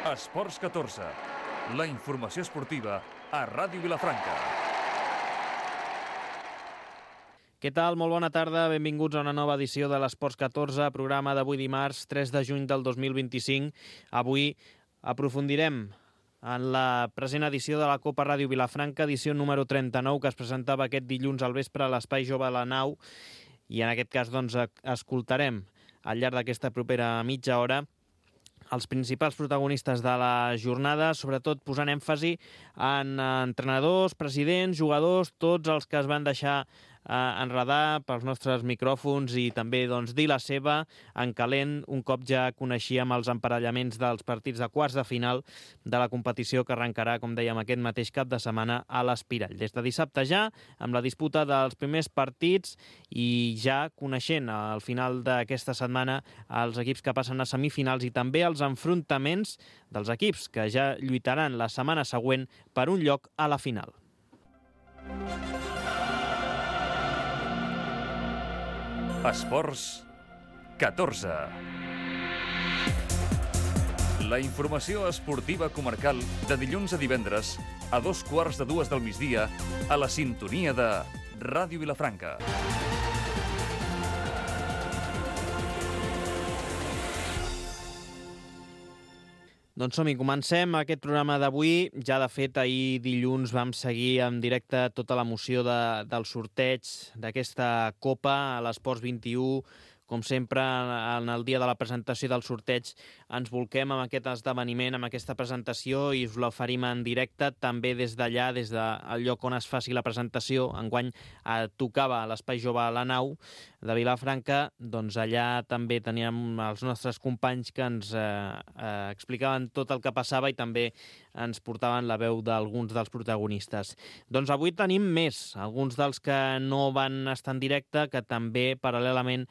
Esports 14, la informació esportiva a Ràdio Vilafranca. Què tal? Molt bona tarda, benvinguts a una nova edició de l'Esports 14, programa d'avui dimarts 3 de juny del 2025. Avui aprofundirem en la present edició de la Copa Ràdio Vilafranca, edició número 39, que es presentava aquest dilluns al vespre a l'Espai Jove a la Nau, i en aquest cas doncs, escoltarem al llarg d'aquesta propera mitja hora els principals protagonistes de la jornada, sobretot posant èmfasi en entrenadors, presidents, jugadors, tots els que es van deixar enredar pels nostres micròfons i també doncs, dir la seva en calent un cop ja coneixíem els emparellaments dels partits de quarts de final de la competició que arrencarà, com dèiem, aquest mateix cap de setmana a l'Espirall. Des de dissabte ja, amb la disputa dels primers partits i ja coneixent al final d'aquesta setmana els equips que passen a semifinals i també els enfrontaments dels equips que ja lluitaran la setmana següent per un lloc a la final. Esports 14. La informació esportiva comarcal de dilluns a divendres a 2:15 del migdia a la sintonia de Ràdio Vilafranca. Doncs som-hi, comencem aquest programa d'avui. Ja, de fet, ahir dilluns vam seguir en directe tota l'emoció del sorteig d'aquesta Copa a l'Esports 21. Com sempre, en el dia de la presentació del sorteig ens bolquem amb aquest esdeveniment, amb aquesta presentació, i us l'oferim en directe també des d'allà, des del lloc on es faci la presentació. Enguany tocava a l'Espai Jove a la Nau de Vilafranca, doncs allà també teníem els nostres companys que ens explicaven tot el que passava i també ens portaven la veu d'alguns dels protagonistes. Doncs avui tenim més, alguns dels que no van estar en directe, que també paral·lelament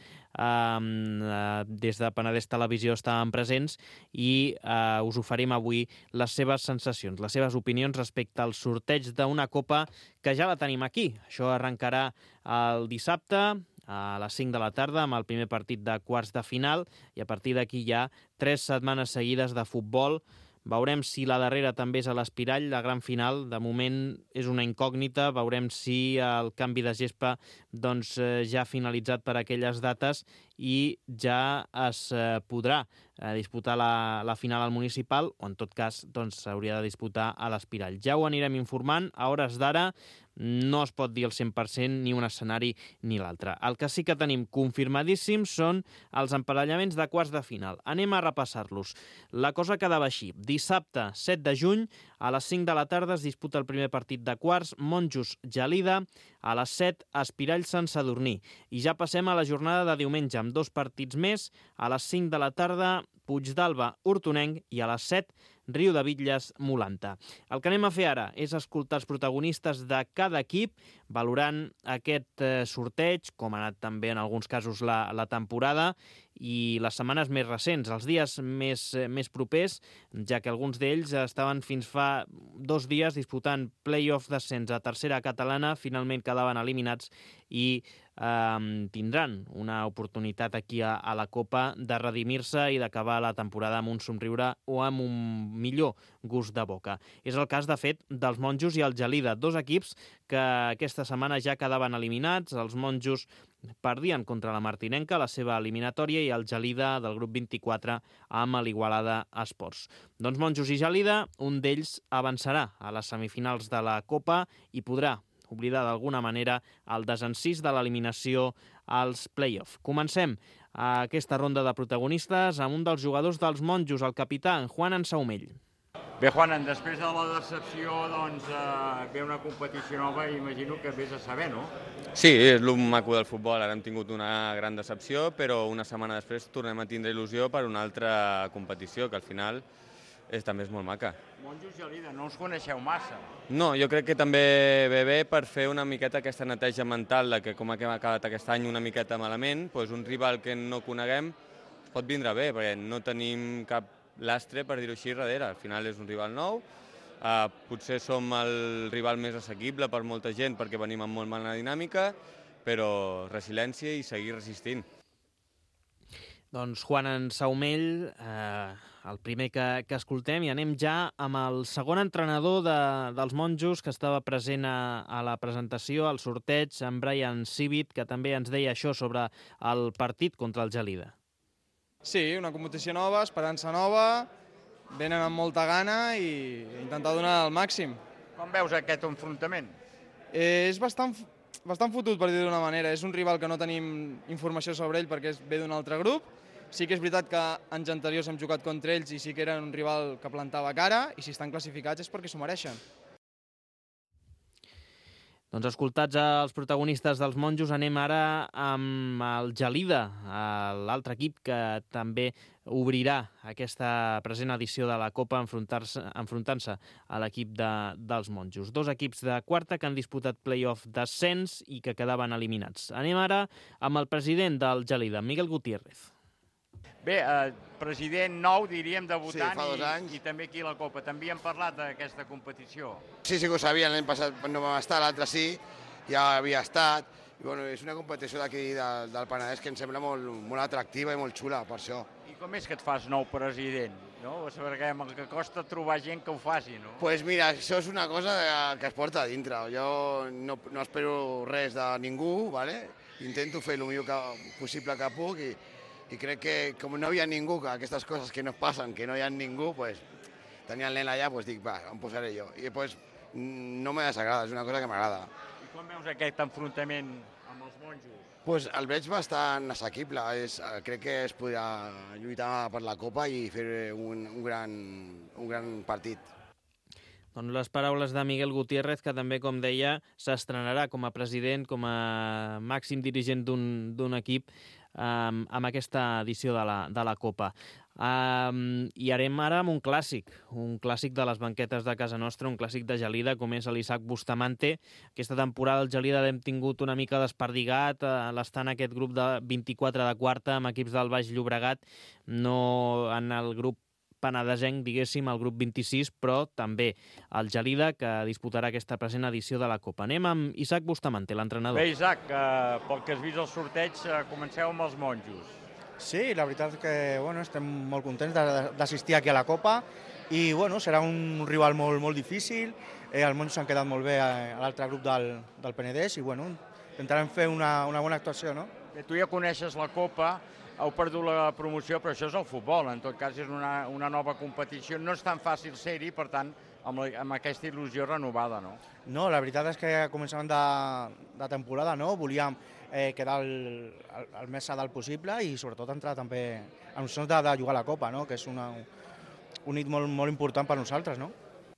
des de Penedès Televisió estaven presents, i us oferim avui les seves sensacions, les seves opinions respecte al sorteig d'una copa que ja la tenim aquí. Això arrencarà el dissabte a les 5 de la tarda amb el primer partit de quarts de final, i a partir d'aquí hi ha 3 setmanes seguides de futbol. Veurem si la darrera també és a l'Espirall, la gran final. De moment és una incògnita. Veurem si el canvi de gespa doncs, ja ha finalitzat per aquelles dates i ja es podrà disputar la final al municipal, o en tot cas doncs, s'hauria de disputar a l'Espirall. Ja ho anirem informant. A hores d'ara no es pot dir al 100% ni un escenari ni l'altre. El que sí que tenim confirmadíssims són els emparellaments de quarts de final. Anem a repassar-los. La cosa quedava així. Dissabte, 7 de juny, a les 5 de la tarda es disputa el primer partit de quarts, Monjos-Gelida, a les 7, Espirall-Sant Sadurní. I ja passem a la jornada de diumenge, amb 2 partits més. A les 5 de la tarda, Puigdàlber-Hortonenc, i a les 7, Riudebitlles-Molanta. El que anem a fer ara és escoltar els protagonistes de cada equip, valorant aquest sorteig, com ha anat també en alguns casos la temporada, i les setmanes més recents, els dies més propers, ja que alguns d'ells estaven fins fa 2 dies disputant play-offs d'ascens a tercera catalana, finalment quedaven eliminats i tindran una oportunitat aquí a la Copa de redimir-se i d'acabar la temporada amb un somriure o amb un millor gust de boca. És el cas, de fet, dels Monjos i el Gelida, 2 equips que aquesta setmana ja quedaven eliminats. Els Monjos perdien contra la Martinenca, la seva eliminatòria, i el Gelida del grup 24 amb l'Igualada Esports. Doncs Monjos i Gelida, un d'ells avançarà a les semifinals de la Copa i podrà oblidar d'alguna manera el desencís de l'eliminació als play-off. Comencem aquesta ronda de protagonistes amb un dels jugadors dels Monjos, el capità, en Juan Ansaumell. Bé, Juan, després de la decepció, doncs, ve una competició nova i imagino que vés a saber, no? Sí, és el maco del futbol. Ara hem tingut una gran decepció, però una setmana després tornem a tindre il·lusió per una altra competició, que al final també és molt maca. Monjos i Gelida, no us coneixeu massa? No, jo crec que també ve bé per fer una miqueta aquesta neteja mental de que com hem acabat aquest any una miqueta malament, doncs un rival que no coneguem pot vindre bé, perquè no tenim cap lastre, per dir-ho així, darrere. Al final és un rival nou, potser som el rival més assequible per molta gent perquè venim amb molt mala dinàmica, però resiliència i seguir resistint. Doncs Juan en Saumell, el primer que escoltem, i anem ja amb el segon entrenador dels monjos que estava present a la presentació, al sorteig, en Brian Sivit, que també ens deia això sobre el partit contra el Gelida. Sí, una competició nova, esperança nova, venen amb molta gana i intentar donar el màxim. Com veus aquest enfrontament? És bastant fotut, per dir d'una manera. És un rival que no tenim informació sobre ell perquè ve d'un altre grup. Sí que és veritat que anys anteriors hem jugat contra ells i sí que era un rival que plantava cara, i si estan classificats és perquè s'ho mereixen. Doncs escoltats els protagonistes dels monjos, anem ara amb el Gelida, l'altre equip que també obrirà aquesta present edició de la Copa enfrontant-se a l'equip dels monjos. Dos equips de quarta que han disputat play-off d'ascens i que quedaven eliminats. Anem ara amb el president del Gelida, Miguel Gutiérrez. Bé, president nou, diríem, debutant, sí, fa 2 anys. I també aquí a la Copa. També hem parlat d'aquesta competició. Sí que ho sabien, l'any passat no vam estar, l'altre sí, ja havia estat. I, bueno, és una competició d'aquí del Penedès que em sembla molt atractiva i molt xula, per això. I com és que et fas nou president? No? Perquè amb el que costa trobar gent que ho faci, no? Doncs pues mira, això és una cosa que es porta a dintre. Jo no espero res de ningú, ¿vale? Intento fer el millor possible que puc i crec que com no hi ha ningú, que aquestes coses que no passen, que no hi ha ningú, pues, tenia el nen allà, pues dic, va, em posaré jo. I pues, no me desagrada, és una cosa que m'agrada. I com veus aquest enfrontament amb els monjos? Pues el veig bastant assequible, crec que es podrà lluitar per la Copa i fer un gran partit. Doncs les paraules de Miguel Gutiérrez, que també, com deia, s'estrenarà com a president, com a màxim dirigent d'un equip amb aquesta edició de la Copa. I harem ara amb un clàssic de les banquetes de casa nostra, un clàssic de Gelida, com és l'Isaac Bustamante. Aquesta temporada el Gelida l'hem tingut una mica desperdigat, l'està en aquest grup de 24 de quarta, amb equips del Baix Llobregat, no en el grup penedesenc, diguéssim, el grup 26, però també el Gelida, que disputarà aquesta present edició de la Copa. Anem amb Isaac Bustamante, l'entrenador. Bé, Isaac, pel que has vist al sorteig, comenceu amb els monjos. Sí, la veritat és que estem molt contents d'assistir aquí a la Copa i serà un rival molt difícil. Els monjos s'han quedat molt bé a l'altre grup del Penedès i intentarem fer una bona actuació, no? Bé, tu ja coneixes la Copa, heu perdut la promoció, però això és el futbol, en tot cas és una nova competició, no és tan fàcil ser-hi, per tant, amb aquesta il·lusió renovada, no? No, la veritat és que començàvem de temporada, no? Volíem quedar el més a dalt possible i sobretot entrar també en opcions de jugar a la Copa, no? Que és un hit molt important per nosaltres, no?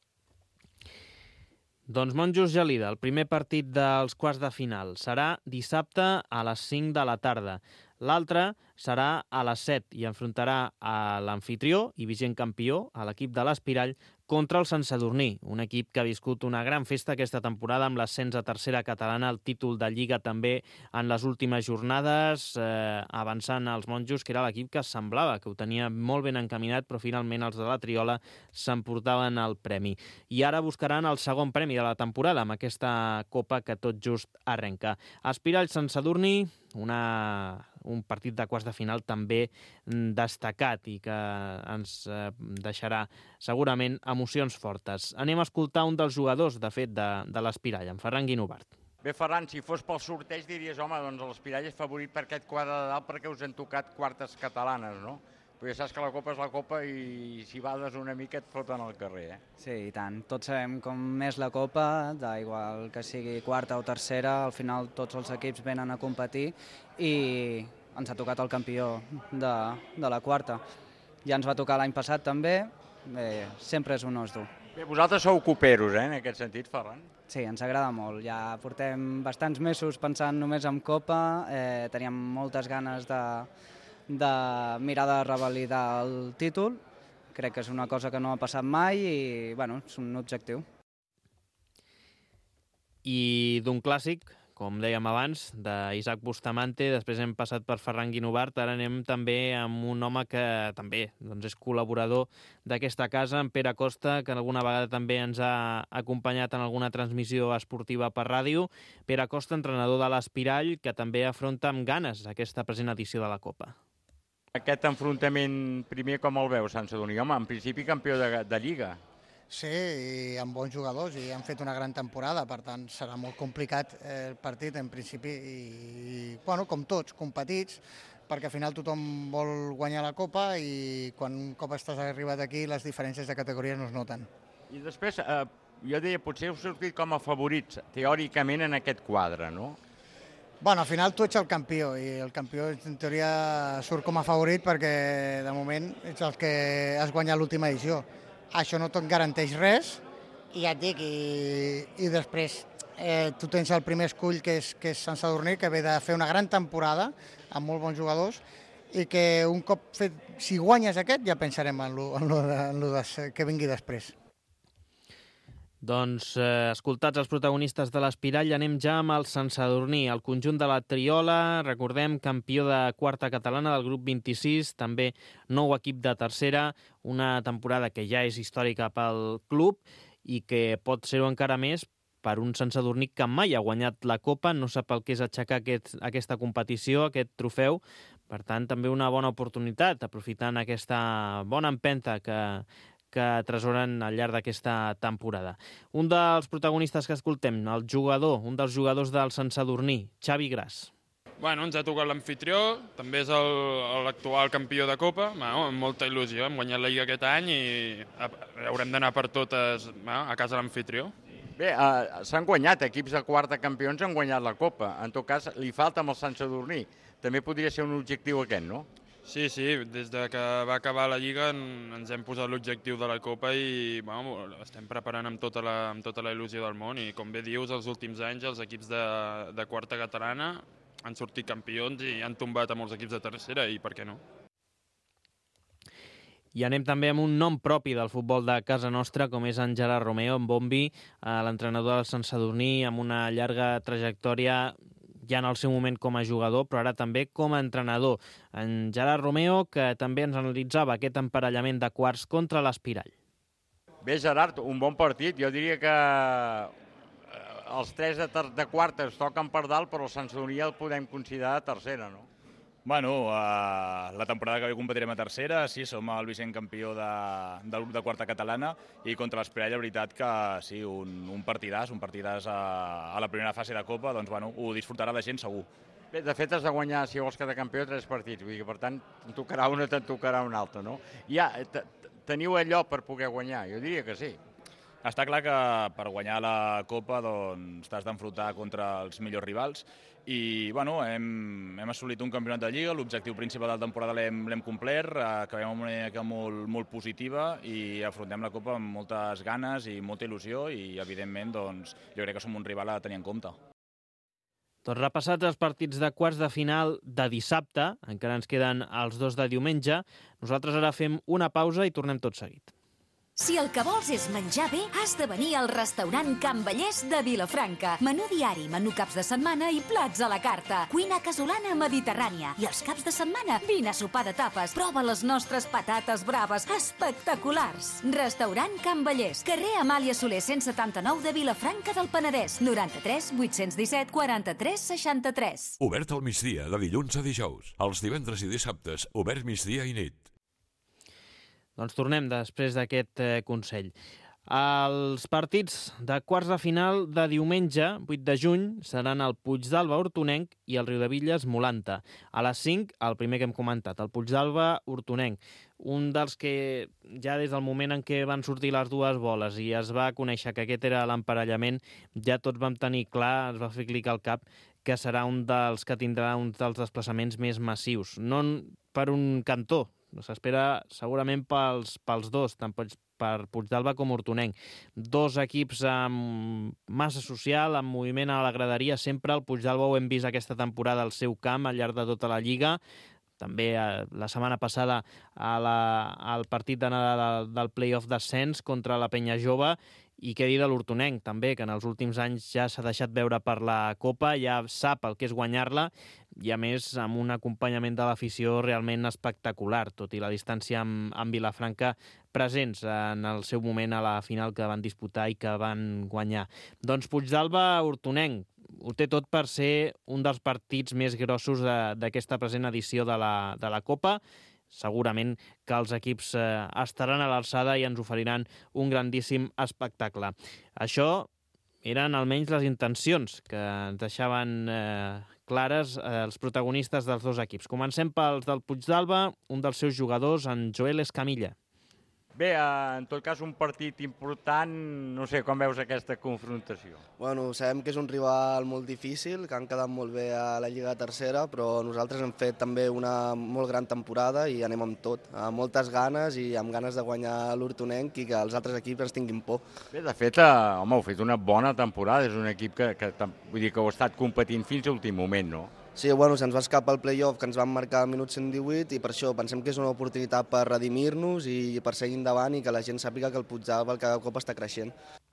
Doncs Monjos Gelida, el primer partit dels quarts de final serà dissabte a les 5 de la tarda. L'altre serà a les 7 i enfrontarà a l'amfitrió i vigent campió, a l'equip de l'Espirall, contra el Sant Sadurní, un equip que ha viscut una gran festa aquesta temporada amb l'ascens a tercera catalana, el títol de Lliga també en les últimes jornades, avançant als monjos, que era l'equip que semblava que ho tenia molt ben encaminat, però finalment els de la Triola s'emportaven el premi. I ara buscaran el segon premi de la temporada amb aquesta Copa que tot just arrenca. Espirall-Sant Sadurní, un partit de quarts de final també destacat i que ens deixarà segurament emocions fortes. Anem a escoltar un dels jugadors, de fet, de l'Espirall, en Ferran Guinovart. Bé, Ferran, si fos pel sorteig diries, home, doncs l'Espirall és favorit per aquest quadre de dalt perquè us han tocat quartes catalanes, no? Però ja saps que la Copa és la Copa i si bades una mica et foten al carrer, Sí, i tant. Tots sabem com és la Copa, d'igual que sigui quarta o tercera, al final tots els equips venen a competir i ens ha tocat el campió de la quarta. Ja ens va tocar l'any passat també, sempre és un os dur. Bé, vosaltres sou coperos, en aquest sentit, Ferran? Sí, ens agrada molt. Ja portem bastants mesos pensant només en Copa, teníem moltes ganes de mirar de revalidar el títol. Crec que és una cosa que no ha passat mai i és un objectiu. I d'un clàssic, com dèiem abans, d'Isaac Bustamante, després hem passat per Ferran Guinovart, ara anem també amb un home que també és col·laborador d'aquesta casa, en Pere Costa, que alguna vegada també ens ha acompanyat en alguna transmissió esportiva per ràdio. Pere Costa, entrenador de l'Espirall, que també afronta amb ganes aquesta present edició de la Copa. Aquest enfrontament primer com el veu, Sant Sadurní? Home, en principi campió de Lliga. Sí, i amb bons jugadors, i han fet una gran temporada, per tant serà molt complicat el partit en principi, i bueno, com tots, competits, perquè al final tothom vol guanyar la Copa i quan un cop estàs arribat aquí les diferències de categories no es noten. I després, jo deia, potser heu sortit com a favorits, teòricament, en aquest quadre, no? Bueno, al final tu ets el campió, i el campió en teoria surt com a favorit perquè de moment ets el que has guanyat l'última edició. Això no te'n garanteix res, i ja et dic, i després tu tens el primer escull, que és Sant Sadurní, que ve de fer una gran temporada, amb molt bons jugadors, i que un cop fet, si guanyes aquest, ja pensarem en lo que vingui després. Doncs, escoltats els protagonistes de l'Espirall, anem ja amb el Sant Sadurní. El conjunt de la Triola, recordem, campió de quarta catalana del grup 26, també nou equip de tercera, una temporada que ja és històrica pel club i que pot ser-ho encara més per un Sant Sadurní que mai ha guanyat la Copa, no sap el que és aixecar aquesta competició, aquest trofeu. Per tant, també una bona oportunitat, aprofitant aquesta bona empenta que atresoren al llarg d'aquesta temporada. Un dels protagonistes que escoltem, el jugador, un dels jugadors del Sant Sadurní, Xavi Gras. Bueno, ens ha tocat l'amfitrió, també és l'actual campió de Copa, amb molta il·lusió, hem guanyat la Lliga aquest any i haurem d'anar per totes a casa l'amfitrió. Bé, s'han guanyat, equips de quarta campions han guanyat la Copa, en tot cas li falta amb el Sant Sadurní, també podria ser un objectiu aquest, no? Sí, des de que va acabar la Lliga ens hem posat l'objectiu de la Copa i estem preparant amb tota la il·lusió del món i, com bé dius, els últims anys els equips de quarta catalana han sortit campions i han tombat a molts equips de tercera i per què no? I anem també amb un nom propi del futbol de casa nostra, com és en Gerard Romeo, en Bombi, l'entrenador del Sant Sadurní, amb una llarga trajectòria ja en el seu moment com a jugador, però ara també com a entrenador. En Gerard Romeo, que també ens analitzava aquest emparellament de quarts contra l'Espirall. Bé, Gerard, un bon partit. Jo diria que els tres de quartes toquen per dalt, però el Sant Sadurní el podem considerar tercera, no? Bueno, la temporada que ve competirem a tercera, sí, som el vigent campió del grup de quarta catalana i contra l'Espirall, la veritat que sí, un partidàs a la primera fase de Copa, doncs bueno, ho disfrutarà la gent segur. Bé, de fet has de guanyar, si vols quedar campió, 3 partits, vull dir que per tant te'n tocarà una, te'n tocarà un altre, no? Ja, teniu allò per poder guanyar? Jo diria que sí. Està clar que per guanyar la Copa doncs t'has d'enfrontar contra els millors rivals i bueno, hem assolit un campionat de Lliga, l'objectiu principal de la temporada l'hem complert, acabem amb una dinàmica molt positiva i afrontem la Copa amb moltes ganes i molta il·lusió i evidentment doncs, jo crec que som un rival a tenir en compte. Doncs repassats els partits de quarts de final de dissabte, encara ens queden els 2 de diumenge, nosaltres ara fem una pausa i tornem tot seguit. Si el que vols és menjar bé, has de venir al restaurant Can Vallès de Vilafranca. Menú diari, menú caps de setmana i plats a la carta. Cuina casolana mediterrània. I els caps de setmana, vine a sopar de tapes. Prova les nostres patates braves, espectaculars. Restaurant Can Vallès, carrer Amàlia Soler 179 de Vilafranca del Penedès. 93 817 43 63. Obert al migdia, de dilluns a dijous. Els divendres i dissabtes, obert migdia i nit. Doncs tornem després d'aquest consell. Els partits de quarts de final de diumenge, 8 de juny, seran el Puigdàlber Hortonenc i el Riudebitlles Molanta. A les 5, el primer que hem comentat, el Puigdàlber Hortonenc. Un dels que ja des del moment en què van sortir les dues boles i es va conèixer que aquest era l'emparellament, ja tots vam tenir clar, es va fer clic al cap, que serà un dels que tindrà un dels desplaçaments més massius. No per un cantó, s'espera segurament pels dos, tant per Puigdàlber com Hortonenc. Dos equips amb massa social, amb moviment a la graderia. Sempre el Puigdàlber ho hem vist aquesta temporada al seu camp, al llarg de tota la Lliga. També la setmana passada al partit d'anada del play-off d'ascens contra la Penya Jove. I què dir de l'Hortonenc, també, que en els últims anys ja s'ha deixat veure per la Copa, ja sap el que és guanyar-la, i a més amb un acompanyament de l'afició realment espectacular, tot i la distància amb Vilafranca presents en el seu moment a la final que van disputar i que van guanyar. Doncs Puigdàlber, Hortonenc, ho té tot per ser un dels partits més grossos d'aquesta present edició de la Copa. Segurament que els equips estaran a l'alçada i ens oferiran un grandíssim espectacle. Això eren almenys les intencions que ens deixaven clares els protagonistes dels dos equips. Comencem pels del Puigdàlber, un dels seus jugadors, en Joel Escamilla. Bé, en tot cas, un partit important, no sé, com veus aquesta confrontació? Bueno, sabem que és un rival molt difícil, que han quedat molt bé a la Lliga Tercera, però nosaltres hem fet també una molt gran temporada i anem amb tot, amb moltes ganes i amb ganes de guanyar l'Hortonenc i que els altres equips ens tinguin por. Bé, de fet, home, heu fet una bona temporada, és un equip que vull dir que heu estat competint fins a l'últim moment, no? Sí, bueno, se'ns va escapar el play-off que ens van marcar al minut 118 i per això pensem que és una oportunitat per redimir-nos i per seguir endavant i que la gent sàpiga que el Puigdàlber cada cop està creixent.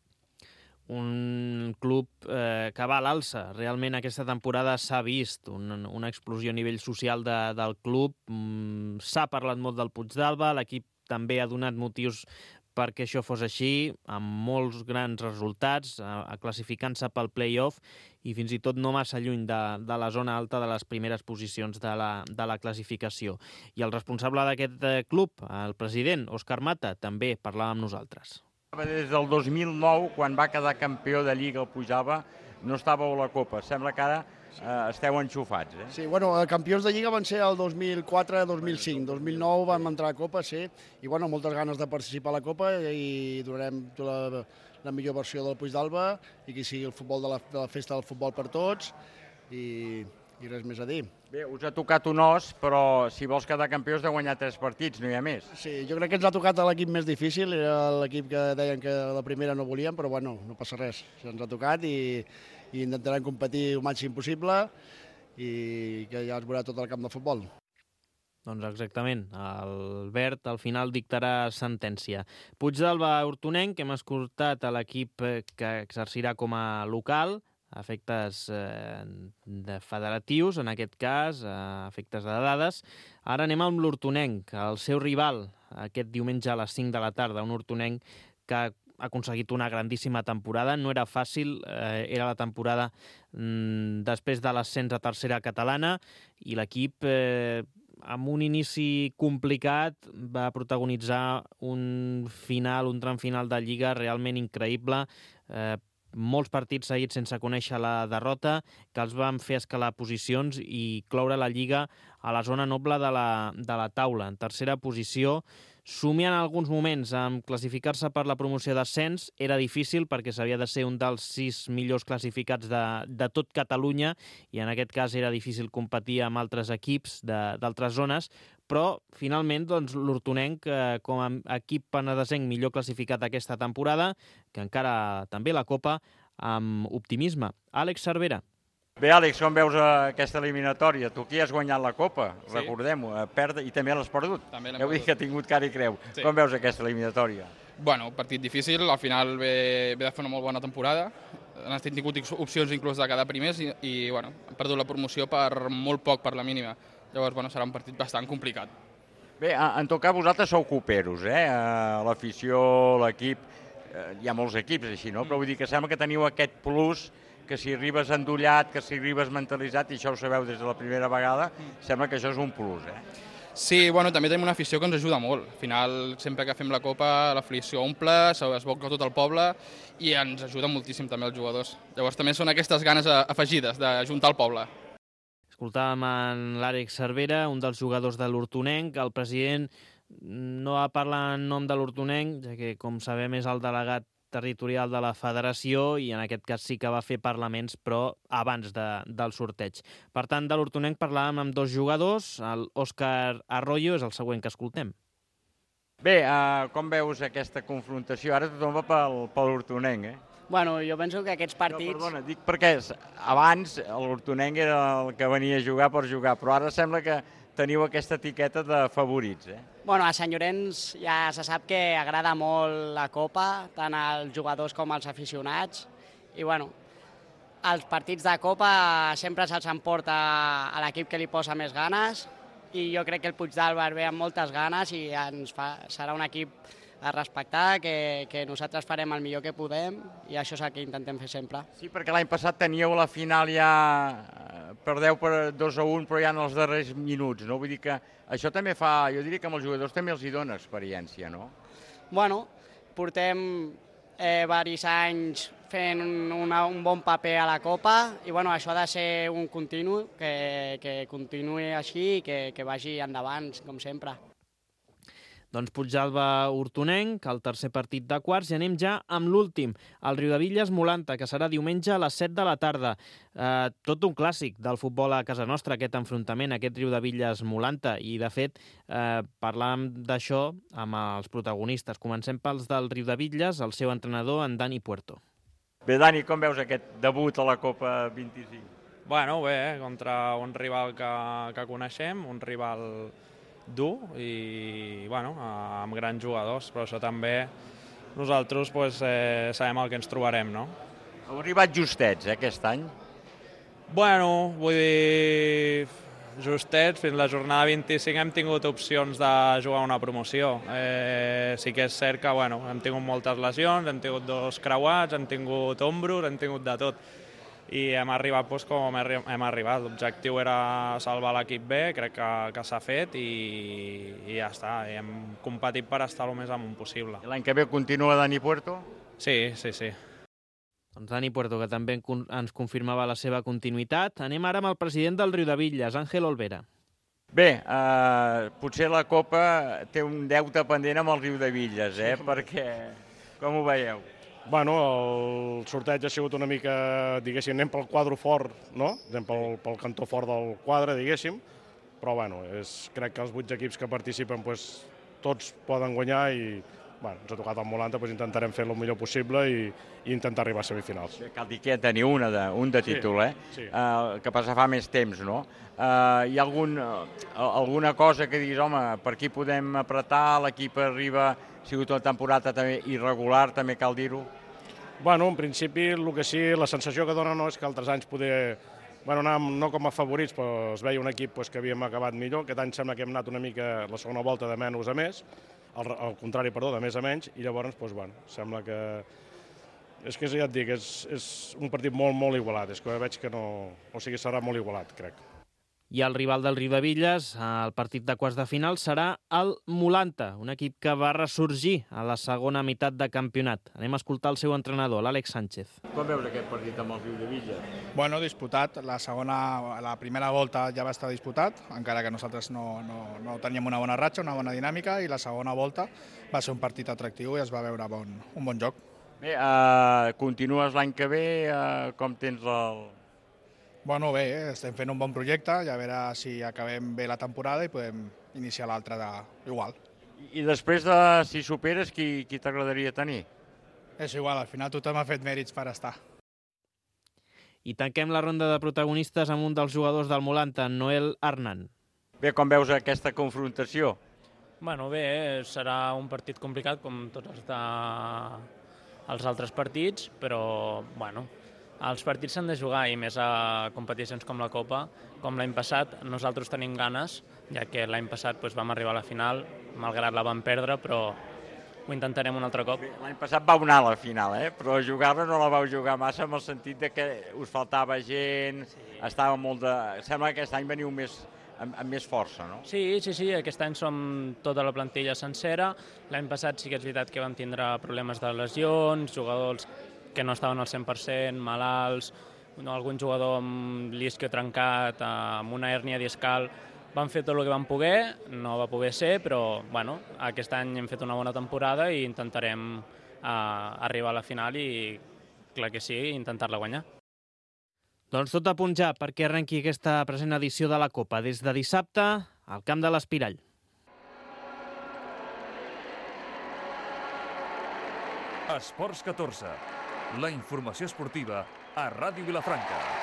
Un club que va a l'alça. Realment aquesta temporada s'ha vist una explosió a nivell social del club. S'ha parlat molt del Puigdàlber, l'equip també ha donat motius perquè això fos així, amb molts grans resultats, classificant-se pel play-off i fins i tot no massa lluny de la zona alta de les primeres posicions de la classificació. I el responsable d'aquest club, el president, Òscar Mata, també parlava amb nosaltres. Des del 2009, quan va quedar campió de Lliga el Puigdàlber, no estàveu a la Copa. Sembla que ara esteu enxufats, eh? Sí, bueno, campions de Lliga van ser el 2004-2005. 2009 vam entrar a Copa, sí, i bueno, moltes ganes de participar a la Copa i donarem la millor versió del Puigdàlber i que sigui el futbol de la festa del futbol per tots i res més a dir. Bé, us ha tocat un os, però si vols quedar campió has de guanyar 3 partits, no hi ha més. Sí, jo crec que ens ha tocat l'equip més difícil, era l'equip que deien que la primera no volíem, però bueno, no passa res, ens ha tocat i intentarem competir el màxim possible i que ja es veurà tot el camp de futbol. Doncs exactament, el verd al final dictarà sentència. Puigdàlber-Hortonenc, hem escoltat a l'equip que exercirà com a local, a efectes de federatius, en aquest cas, a efectes de dades. Ara anem amb l'Hortonenc, el seu rival, aquest diumenge a les 5 de la tarda, un Hortonenc que ha aconseguit una grandíssima temporada. No era fàcil, era la temporada després de l'ascens a tercera catalana i l'equip, amb un inici complicat, va protagonitzar un tram final de Lliga realment increïble, molts partits seguits sense conèixer la derrota, que els van fer escalar posicions i cloure la Lliga a la zona noble de la taula, en tercera posició. Somiant en alguns moments amb classificar-se per la promoció d'ascens, era difícil perquè s'havia de ser un dels 6 millors classificats de tot Catalunya i en aquest cas era difícil competir amb altres equips d'altres zones, però finalment doncs, l'Hortonenc com a equip penedesenc millor classificat aquesta temporada, que encara també la Copa, amb optimisme. Àlex Cervera. Bé, Àlex, com veus aquesta eliminatòria? Tu aquí has guanyat la Copa, sí. Recordem-ho, i també l'has perdut. També l'hem Heu dit que ha tingut cara i creu. Sí. Com veus aquesta eliminatòria? Bueno, partit difícil, al final ve de fer una molt bona temporada. Han tingut opcions inclús de quedar primers i bueno, han perdut la promoció per molt poc, per la mínima. Llavors, bueno, serà un partit bastant complicat. Bé, en tot cas, vosaltres sou coperos, l'afició, l'equip, hi ha molts equips així, no? Però vull dir que sembla que teniu aquest plus que si arribes endollat, que si arribes mentalitzat, i això ho sabeu des de la primera vegada, sembla que això és un plus, Sí, bueno, també tenim una afició que ens ajuda molt. Al final, sempre que fem la Copa, l'afició omple, es boca tot el poble i ens ajuda moltíssim també els jugadors. Llavors també són aquestes ganes afegides d'ajuntar el poble. Escoltàvem en l'Àlex Cervera, un dels jugadors de l'Hortonenc. El president no va parlar en nom de l'Hortonenc, ja que, com sabem, és el delegat territorial de la federació i en aquest cas sí que va fer parlaments, però abans del sorteig. Per tant, de l'Hortonenc parlàvem amb 2 jugadors. L'Òscar Arroyo és el següent que escoltem. Bé, com veus aquesta confrontació? Ara tothom va per l'Hortonenc, Bueno, jo penso que aquests partits... No, perdona, dic perquè abans l'Hortonenc era el que venia a jugar per jugar, però ara sembla que teniu aquesta etiqueta de favorits, Bueno, a Sant Llorenç ja se sap que agrada molt la Copa, tant als jugadors com als aficionats, i bueno, els partits de Copa sempre se'ls emporta a l'equip que li posa més ganes, i jo crec que el Puigdàlber ve amb moltes ganes i serà un equip a respectar, que nosaltres farem el millor que podem i això és el que intentem fer sempre. Sí, perquè l'any passat teníeu la final ja, perdeu per 2-1, però ja en els darrers minuts, no? Vull dir que això també fa, jo diria que amb els jugadors també els hi dona experiència, no? Bueno, portem diversos anys fent un bon paper a la Copa i bueno, això ha de ser un continu, que continuï així i que vagi endavant, com sempre. Doncs Puigdàlber-Hortonenc, el tercer partit de quarts, i anem ja amb l'últim, el Riudebitlles-Molanta, que serà diumenge a les 7 de la tarda. Tot un clàssic del futbol a casa nostra, aquest enfrontament, aquest Riudebitlles-Molanta, i de fet parlàvem d'això amb els protagonistes. Comencem pels del Riudebitlles, el seu entrenador, en Dani Puerto. Bé, Dani, com veus aquest debut a la Copa 25? Bueno, bé, contra un rival que coneixem, un rival dur i bueno, amb grans jugadors, però això també nosaltres sabem el que ens trobarem, no? Heu arribat justets, aquest any? Bueno, vull dir, justets, fins la jornada 25 hem tingut opcions de jugar una promoció. Sí que és cert que hem tingut moltes lesions, hem tingut 2 creuats, hem tingut ombros, hem tingut de tot. I hem arribat com hem arribat. L'objectiu era salvar l'equip B, crec que s'ha fet i ja està. I hem competit per estar el més amunt possible. L'any que ve continua Dani Puerto? Sí. Doncs Dani Puerto, que també ens confirmava la seva continuïtat. Anem ara amb el president del Riudebitlles, Àngel Olvera. Bé, potser la Copa té un deute pendent amb el Riudebitlles, perquè com ho veieu? Bueno, el sorteig ha sigut una mica, diguéssim, anem pel quadre fort, no? Anem pel cantó fort del quadre, diguéssim, però bueno, crec que els 8 equips que participen tots poden guanyar i ens ha tocat el Molanta, intentarem fer el millor possible i intentar arribar a semifinals. Cal dir que ja teniu un de títol, Sí. Que passa fa més temps, no? Hi ha alguna cosa que diguis, home, per aquí podem apretar, l'equip arriba, ha sigut una temporada també irregular, també cal dir-ho? Bueno, en principi, el que sí, la sensació que dona és que altres anys poder anàvem no com a favorits, però es veia un equip que havíem acabat millor. Aquest any sembla que hem anat una mica la segona volta de menys a més, al contrari, de més a menys, i llavors, sembla que... És que ja et dic, és un partit molt, molt igualat, és que veig que no... O sigui, serà molt igualat, crec. I el rival del Riudebitlles, el partit de quarts de final, serà el Molanta, un equip que va ressorgir a la segona meitat de campionat. Anem a escoltar el seu entrenador, l'Àlex Sánchez. Com veus aquest partit amb el Riudebitlles? Bueno, disputat. La primera volta ja va estar disputat, encara que nosaltres no teníem una bona ratxa, una bona dinàmica, i la segona volta va ser un partit atractiu i es va veure un bon joc. Bé, continues l'any que ve, com tens el... Bueno, bé, estem fent un bon projecte, ja a veure si acabem bé la temporada i podem iniciar l'altra igual. I després si superes, qui t'agradaria tenir? És igual, al final tothom ha fet mèrits per estar. I tanquem la ronda de protagonistes amb un dels jugadors del Molanta, Noel Arnan. Bé, com veus aquesta confrontació? Bueno, bé, serà un partit complicat com tots els altres partits, però, bueno, els partits s'han de jugar i més a competicions com la Copa. Com l'any passat, nosaltres tenim ganes, ja que l'any passat vam arribar a la final, malgrat la vam perdre, però ho intentarem un altre cop. L'any passat vau anar a la final, però jugar-la no la vau jugar massa amb el sentit que us faltava gent, estava molt de... Sembla que aquest any veniu amb més força, no? Sí, aquest any som tota la plantilla sencera. L'any passat sí que és veritat que vam tindre problemes de lesions, jugadors que no estaven al 100%, malalts, algun jugador amb l'isquio trencat, amb una hèrnia discal. Vam fer tot el que vam poder, no va poder ser, però bueno, aquest any hem fet una bona temporada i intentarem arribar a la final i, clar que sí, intentar-la guanyar. Doncs tot a punt ja perquè arrenqui aquesta present edició de la Copa. Des de dissabte, al camp de l'Espirall. Esports 14. La informació esportiva a Ràdio Vilafranca.